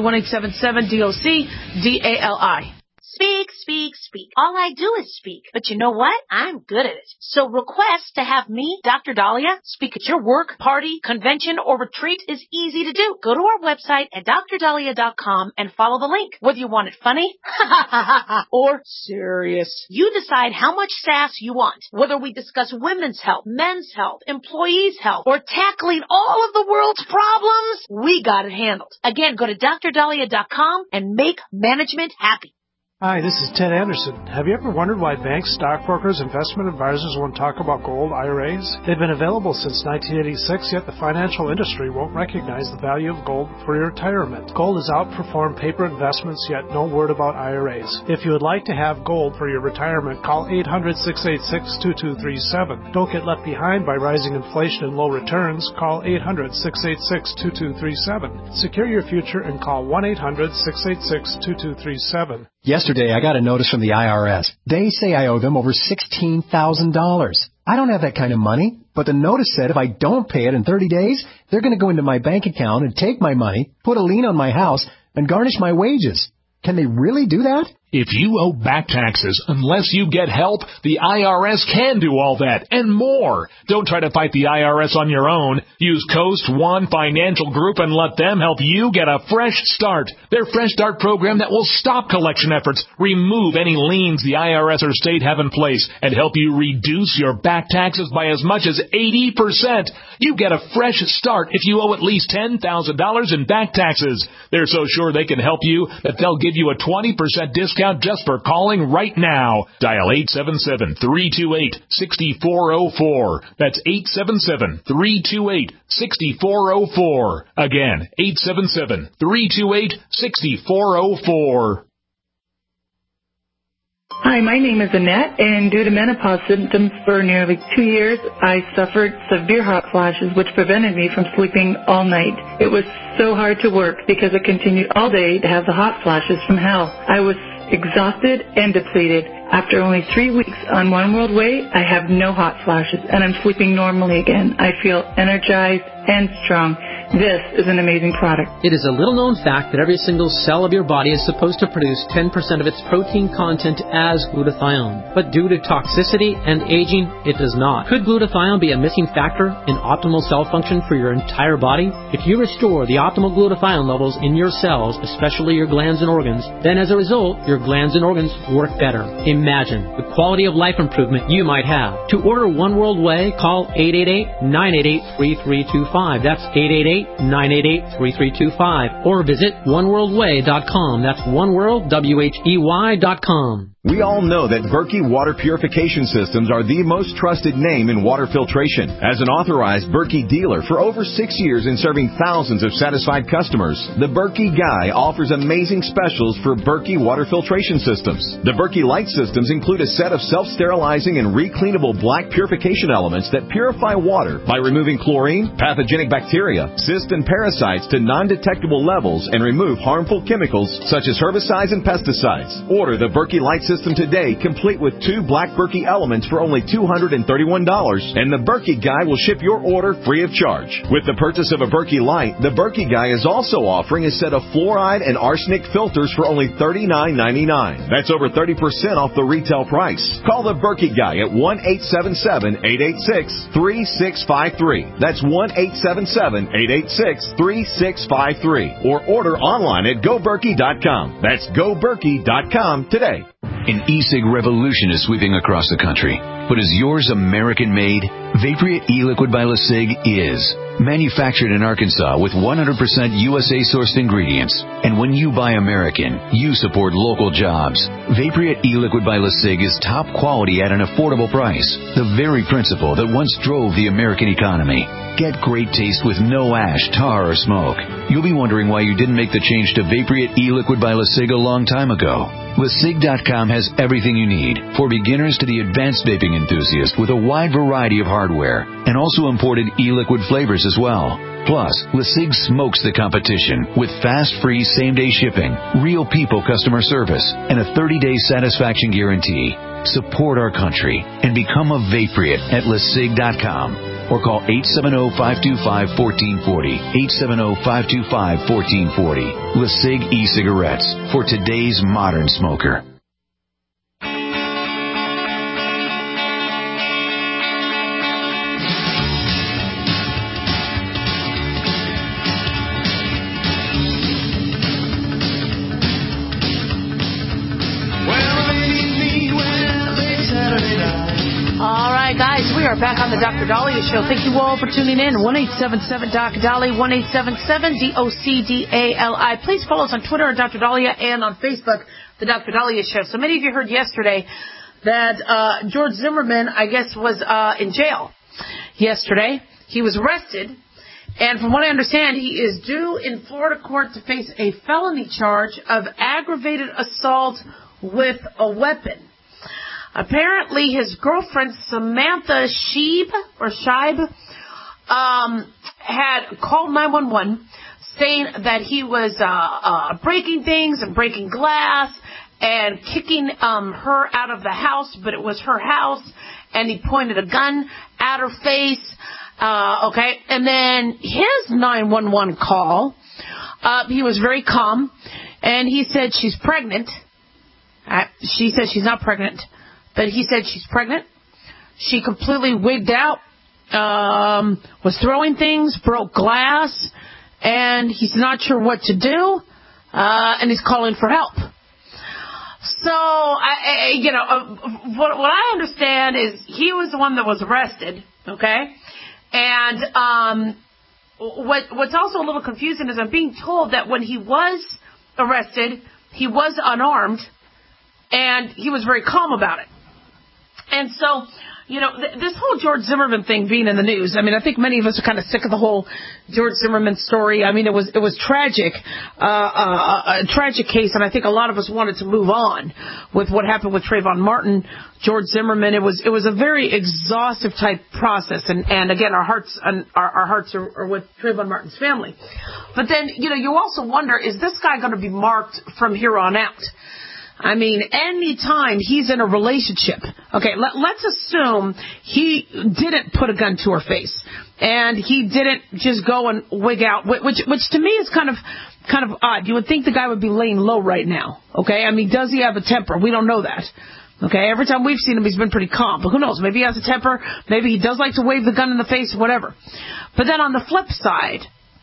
1-877-DOC-DALI. Speak, speak, speak. All I do is speak. But you know what? I'm good at it. So request to have me, Dr. Dahlia, speak at your work, party, convention, or retreat is easy to do. Go to our website at drdahlia.com and follow the link. Whether you want it funny or serious, you decide how much sass you want. Whether we discuss women's health, men's health, employees' health, or tackling all of the world's problems, we got it handled. Again, go to drdahlia.com and make management happy. Hi, this is Ted Anderson. Have you ever wondered why banks, stockbrokers, investment advisors won't talk about gold IRAs? They've been available since 1986, yet the financial industry won't recognize the value of gold for your retirement. Gold has outperformed paper investments, yet no word about IRAs. If you would like to have gold for your retirement, call 800-686-2237. Don't get left behind by rising inflation and low returns. Call 800-686-2237. Secure your future and call 1-800-686-2237. Yesterday, I got a notice from the IRS. They say I owe them over $16,000. I don't have that kind of money, but the notice said if I don't pay it in 30 days, they're going to go into my bank account and take my money, put a lien on my house, and garnish my wages. Can they really do that? If you owe back taxes, unless you get help, the IRS can do all that and more. Don't try to fight the IRS on your own. Use Coast One Financial Group and let them help you get a fresh start. Their Fresh Start program that will stop collection efforts, remove any liens the IRS or state have in place, and help you reduce your back taxes by as much as 80%. You get a fresh start if you owe at least $10,000 in back taxes. They're so sure they can help you that they'll give you a 20% discount discount just for calling right now. Dial 877-328-6404. That's 877-328-6404. Again, 877-328-6404. Hi, my name is Annette, and due to menopause symptoms for nearly 2 years, I suffered severe hot flashes, which prevented me from sleeping all night. It was so hard to work because I continued all day to have the hot flashes from hell. I was exhausted and depleted. After only 3 weeks on One World Way, I have no hot flashes, and I'm sleeping normally again. I feel energized and strong. This is an amazing product. It is a little-known fact that every single cell of your body is supposed to produce 10% of its protein content as glutathione. But due to toxicity and aging, it does not. Could glutathione be a missing factor in optimal cell function for your entire body? If you restore the optimal glutathione levels in your cells, especially your glands and organs, then as a result, your glands and organs work better. Imagine the quality of life improvement you might have. To order One World Way, call 888-988-3325. That's 888-988-3325. Or visit oneworldway.com. That's oneworld.com. We all know that Berkey Water Purification Systems are the most trusted name in water filtration. As an authorized Berkey dealer for over 6 years and serving thousands of satisfied customers, the Berkey Guy offers amazing specials for Berkey Water Filtration Systems. The Berkey Light Systems include a set of self-sterilizing and recleanable black purification elements that purify water by removing chlorine, pathogenic bacteria, cysts, and parasites to non-detectable levels and remove harmful chemicals such as herbicides and pesticides. Order the Berkey Light System today, complete with 2 black Berkey elements for only $231, and the Berkey Guy will ship your order free of charge. With the purchase of a Berkey Light, the Berkey Guy is also offering a set of fluoride and arsenic filters for only $39.99. That's over 30% off the retail price. Call the Berkey Guy at 1-877-886-3653. That's 1-877-886-3653. Or order online at GoBerkey.com. That's GoBerkey.com today. An e-cig revolution is sweeping across the country. But is yours American-made? Vaporeate e-liquid by LeSig is. Manufactured in Arkansas with 100% USA-sourced ingredients. And when you buy American, you support local jobs. Vaporeate e-liquid by LeSig is top quality at an affordable price. The very principle that once drove the American economy. Get great taste with no ash, tar, or smoke. You'll be wondering why you didn't make the change to Vaporeate e-liquid by LeSig a long time ago. LeSig.com has everything you need, for beginners to the advanced vaping enthusiast, with a wide variety of hardware, and also imported e-liquid flavors as well. Plus, LeSig smokes the competition with fast, free, same-day shipping, real people customer service, and a 30-day satisfaction guarantee. Support our country and become a Vaporeate at LeSig.com. Or call 870-525-1440. 870-525-1440. LeSig e-cigarettes for today's modern smoker. Guys, we are back on the Dr. Dahlia Show. Thank you all for tuning in. 1-877-DOC-DALI, 1-877-DOC-DALI. Please follow us on Twitter at Dr. Dahlia and on Facebook, the Dr. Dahlia Show. So many of you heard yesterday that George Zimmerman, I guess, was in jail yesterday. He was arrested, and from what I understand, he is due in Florida court to face a felony charge of aggravated assault with a weapon. Apparently, his girlfriend, Samantha Scheib, had called 911 saying that he was breaking things and breaking glass and kicking her out of the house, but it was her house, and he pointed a gun at her face. Okay, and then his 911 call, he was very calm, and he said she's pregnant. She said she's not pregnant. But he said she's pregnant. She completely wigged out, was throwing things, broke glass, and he's not sure what to do, and he's calling for help. So, what I understand is he was the one that was arrested, okay? And what's also a little confusing is I'm being told that when he was arrested, he was unarmed. And he was very calm about it. And so, you know, this whole George Zimmerman thing being in the news, I mean, I think many of us are kind of sick of the whole George Zimmerman story. I mean, it was tragic, a tragic case, and I think a lot of us wanted to move on with what happened with Trayvon Martin, George Zimmerman. It was a very exhaustive type process, and again, our hearts are with Trayvon Martin's family. But then, you know, you also wonder, is this guy going to be marked from here on out? I mean, any time he's in a relationship, okay, let's assume he didn't put a gun to her face and he didn't just go and wig out, which to me is kind of odd. You would think the guy would be laying low right now, okay? I mean, does he have a temper? We don't know that. Okay, every time we've seen him, he's been pretty calm. But who knows? Maybe he has a temper. Maybe he does like to wave the gun in the face, whatever. But then on the flip side,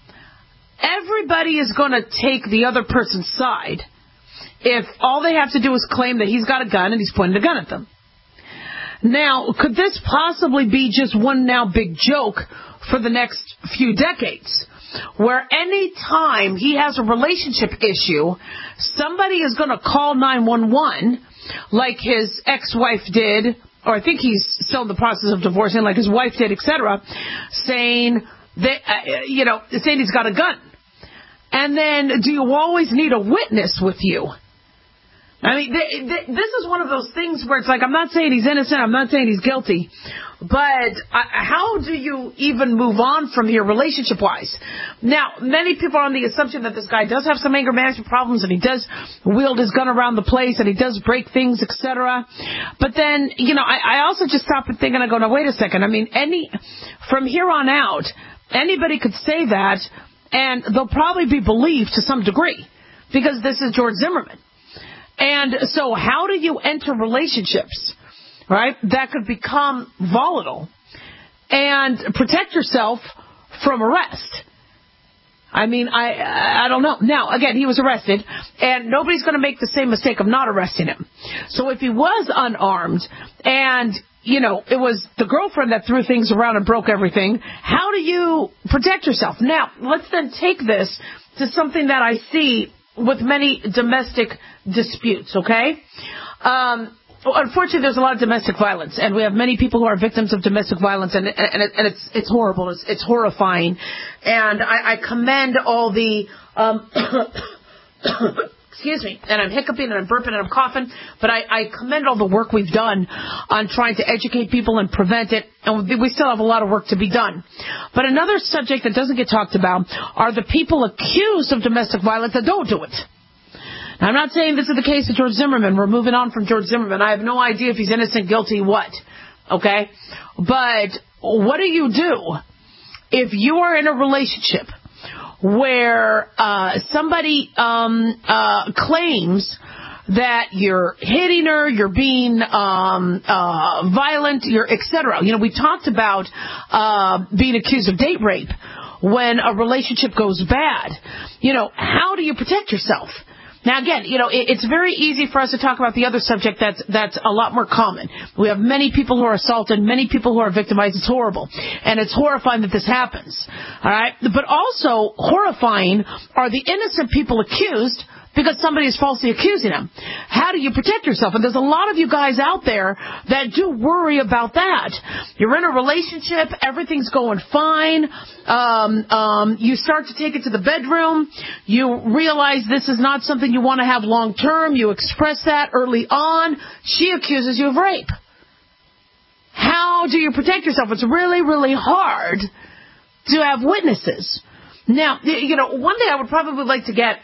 everybody is going to take the other person's side if all they have to do is claim that he's got a gun and he's pointing a gun at them. Now, could this possibly be just one now big joke for the next few decades, where any time he has a relationship issue, somebody is going to call 911 like his ex-wife did, or I think he's still in the process of divorcing, like his wife did, etc., saying that, saying he's got a gun. And then, do you always need a witness with you? I mean, this is one of those things where it's like, I'm not saying he's innocent, I'm not saying he's guilty, but how do you even move on from here relationship-wise? Now, many people are on the assumption that this guy does have some anger management problems, and he does wield his gun around the place, and he does break things, etc. But then, I also just stop and think, and I go, no, wait a second. I mean, from here on out, anybody could say that, and they'll probably be believed to some degree, because this is George Zimmerman. And so how do you enter relationships, right, that could become volatile and protect yourself from arrest? I mean, I don't know. Now, again, he was arrested, and nobody's going to make the same mistake of not arresting him. So if he was unarmed and, it was the girlfriend that threw things around and broke everything, how do you protect yourself? Now, let's then take this to something that I see with many domestic disputes, okay? Unfortunately, there's a lot of domestic violence, and we have many people who are victims of domestic violence, and it's horrible. It's horrifying. And I commend all the... excuse me, and I'm hiccuping and I'm burping and I'm coughing, but I commend all the work we've done on trying to educate people and prevent it, and we still have a lot of work to be done. But another subject that doesn't get talked about are the people accused of domestic violence that don't do it. Now, I'm not saying this is the case of George Zimmerman. We're moving on from George Zimmerman. I have no idea if he's innocent, guilty, what, okay? But what do you do if you are in a relationship where somebody claims that you're hitting her, you're being violent, etc. We talked about being accused of date rape when a relationship goes bad. How do you protect yourself? Now, again, it's very easy for us to talk about the other subject that's a lot more common. We have many people who are assaulted, many people who are victimized. It's horrible. And it's horrifying that this happens. All right? But also horrifying are the innocent people accused because somebody is falsely accusing them. How do you protect yourself? And there's a lot of you guys out there that do worry about that. You're in a relationship, everything's going fine. You start to take it to the bedroom. You realize this is not something you want to have long term. You express that early on. She accuses you of rape. How do you protect yourself? It's really, really hard to have witnesses. Now, one day I would probably like to get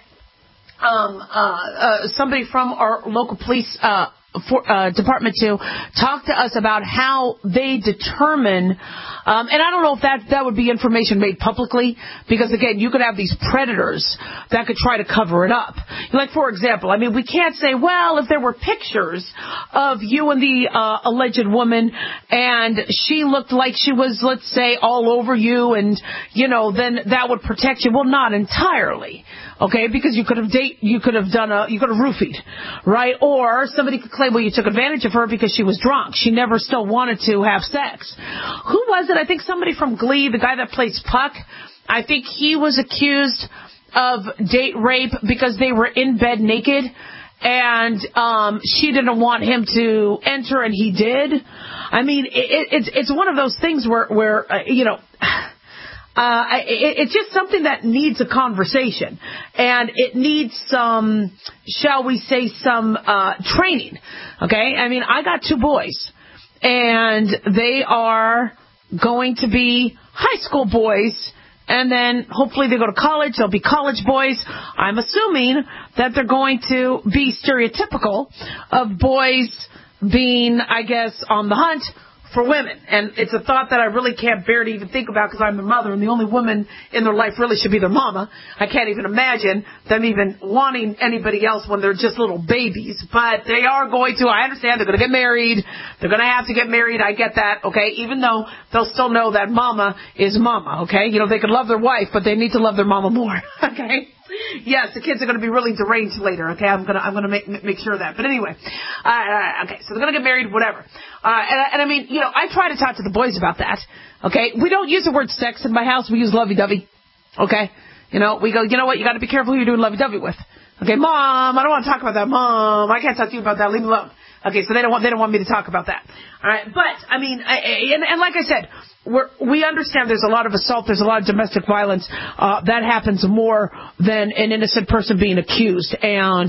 somebody from our local police department to talk to us about how they determine, and I don't know if that would be information made publicly, because again, you could have these predators that could try to cover it up. Like, for example, we can't say, well, if there were pictures of you and the alleged woman and she looked like she was, let's say, all over you, and then that would protect you. Well, not entirely. Okay, because you could have roofied, right? Or somebody could claim, well, you took advantage of her because she was drunk. She never still wanted to have sex. Who was it? I think somebody from Glee, the guy that plays Puck. I think he was accused of date rape because they were in bed naked, and she didn't want him to enter, and he did. I mean, it's one of those things where it's just something that needs a conversation, and it needs some, shall we say, some training. Okay, I mean, I got 2 boys, and they are going to be high school boys, and then hopefully they go to college. They'll be college boys. I'm assuming that they're going to be stereotypical of boys being, I guess, on the hunt for women. And it's a thought that I really can't bear to even think about, because I'm their mother, and the only woman in their life really should be their mama. I can't even imagine them even wanting anybody else when they're just little babies. But they are going to, I understand, they're going to get married. They're going to have to get married. I get that, okay? Even though they'll still know that mama is mama, okay? You know, they can love their wife, but they need to love their mama more, okay? Yes, the kids are going to be really deranged later. Okay, I'm gonna make sure of that. But anyway, okay, so they're going to get married, whatever. And I mean, you know, I try to talk to the boys about that. Okay, we don't use the word sex in my house. We use lovey-dovey. Okay, you know, we go, you know what? You got to be careful who you're doing lovey-dovey with. Okay, Mom, I don't want to talk about that. Mom, I can't talk to you about that. Leave me alone. Okay, so they don't want me to talk about that. All right, but I mean, and like I said, we understand there's a lot of assault, there's a lot of domestic violence that happens more than an innocent person being accused, and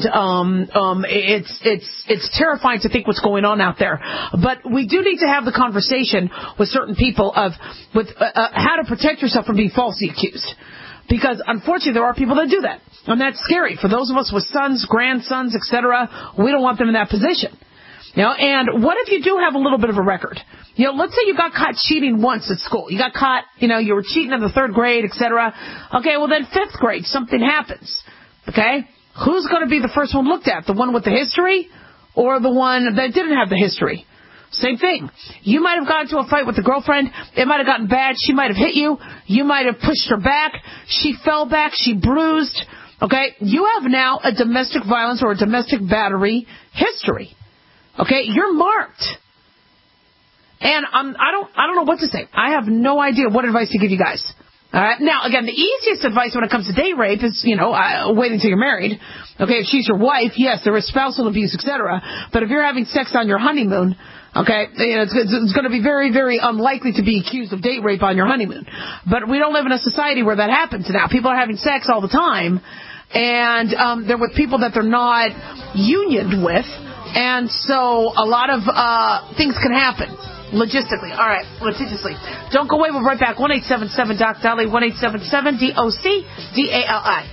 it's terrifying to think what's going on out there. But we do need to have the conversation with certain people with how to protect yourself from being falsely accused. Because, unfortunately, there are people that do that. And that's scary. For those of us with sons, grandsons, etc., we don't want them in that position. You know, and what if you do have a little bit of a record? You know, let's say you got caught cheating once at school. You got caught, you know, you were cheating in the 3rd grade, etc. Okay, well, then 5th grade, something happens. Okay? Who's going to be the first one looked at? The one with the history or the one that didn't have the history? Same thing. You might have gotten into a fight with a girlfriend. It might have gotten bad. She might have hit you. You might have pushed her back. She fell back. She bruised. Okay? You have now a domestic violence or a domestic battery history. Okay? You're marked. And I don't know what to say. I have no idea what advice to give you guys. All right. Now, again, the easiest advice when it comes to date rape is, you know, wait until you're married. Okay, if she's your wife, yes, there is spousal abuse, etc. But if you're having sex on your honeymoon, okay, you know, it's going to be very, very unlikely to be accused of date rape on your honeymoon. But we don't live in a society where that happens now. People are having sex all the time, and they're with people that they're not unioned with, and so a lot of things can happen. Logistically. All right. Litigiously. Don't go away. We'll be right back. 1-877-DOC-DALI. 1-877-DOC-DALI.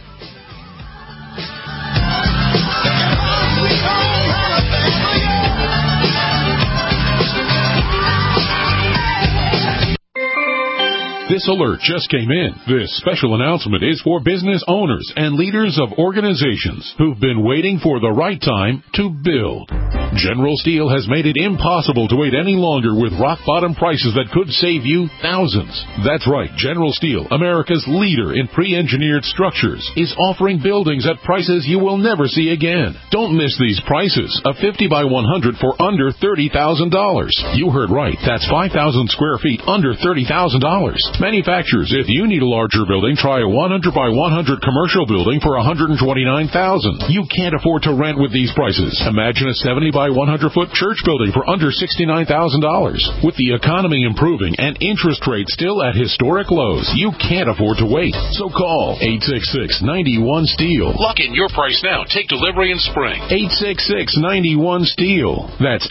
This alert just came in. This special announcement is for business owners and leaders of organizations who've been waiting for the right time to build. General Steel has made it impossible to wait any longer with rock-bottom prices that could save you thousands. That's right. General Steel, America's leader in pre-engineered structures, is offering buildings at prices you will never see again. Don't miss these prices. A 50 by 100 for under $30,000. You heard right. That's 5,000 square feet under $30,000. Manufacturers, if you need a larger building, try a 100 by 100 commercial building for $129,000. You can't afford to rent with these prices. Imagine a 70 by 100-foot church building for under $69,000. With the economy improving and interest rates still at historic lows, you can't afford to wait. So call 866-91-STEEL. Lock in your price now. Take delivery in spring. 866-91-STEEL. That's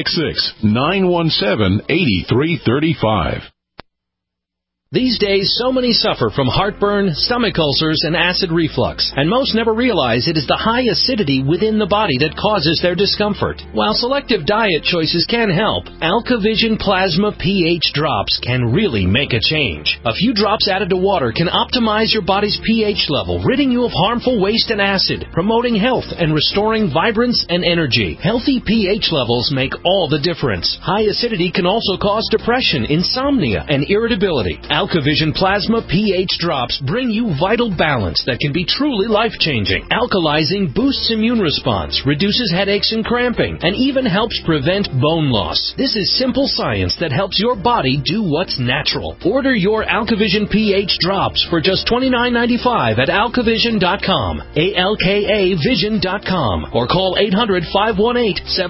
866-917-8335. These days, so many suffer from heartburn, stomach ulcers, and acid reflux, and most never realize it is the high acidity within the body that causes their discomfort. While selective diet choices can help, AlkaVision Plasma pH drops can really make a change. A few drops added to water can optimize your body's pH level, ridding you of harmful waste and acid, promoting health and restoring vibrance and energy. Healthy pH levels make all the difference. High acidity can also cause depression, insomnia, and irritability. AlkaVision Plasma pH drops bring you vital balance that can be truly life-changing. Alkalizing boosts immune response, reduces headaches and cramping, and even helps prevent bone loss. This is simple science that helps your body do what's natural. Order your AlkaVision pH drops for just $29.95 at alkavision.com, ALKAvision.com, or call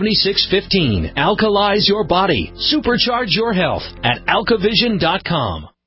800-518-7615. Alkalize your body. Supercharge your health at alkavision.com.